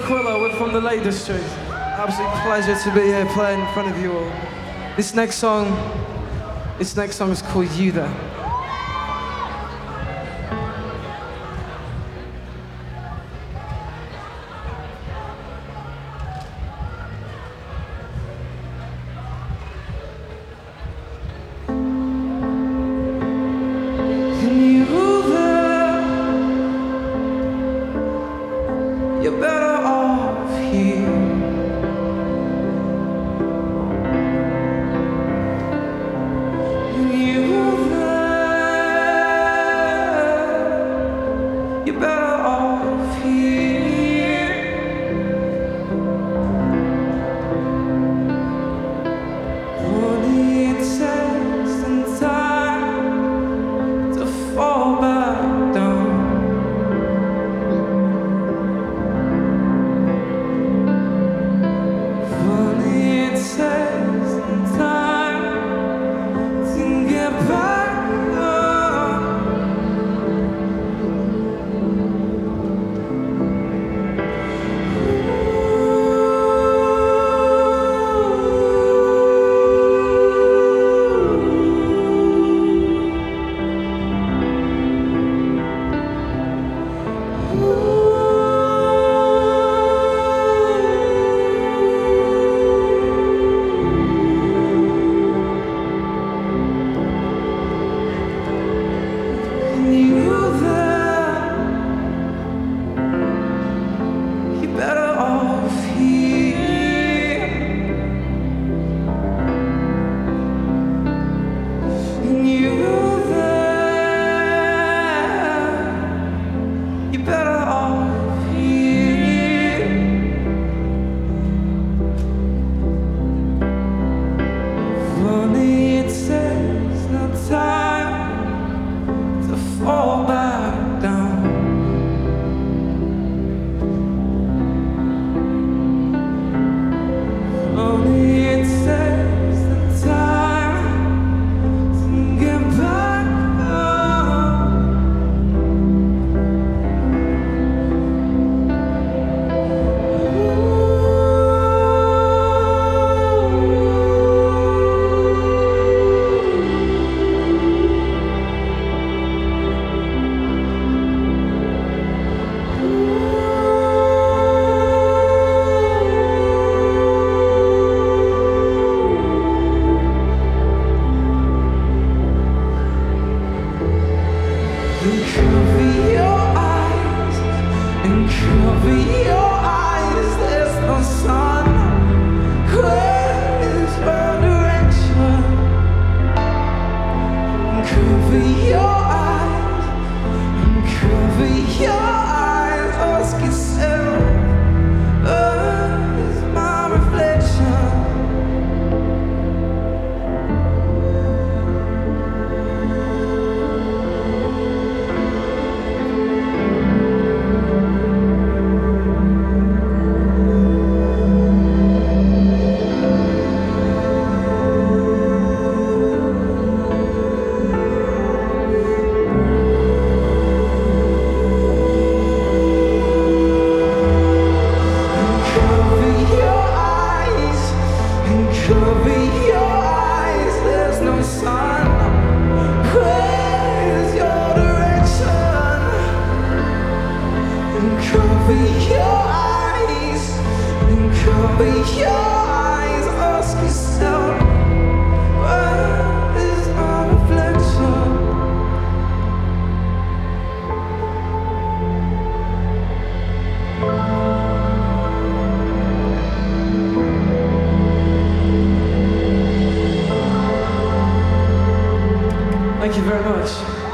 Aquila, we're from the Lake District. Absolute pleasure to be here playing in front of you all. This next song is called You There. You're better off here. You there. You're better off here. Only it takes some time to fall back down. Fall back down. Only it takes the time to get back up. Cover your eyes, and cover your eyes. There's no sun. Where is your direction? And cover your eyes, and cover your eyes. Ask yourself, where is my reflection? Cover your eyes, there's no sun. Where's your direction? And cover your eyes, and cover your eyes. Ask yourself, where is my reflection? Thank you very much.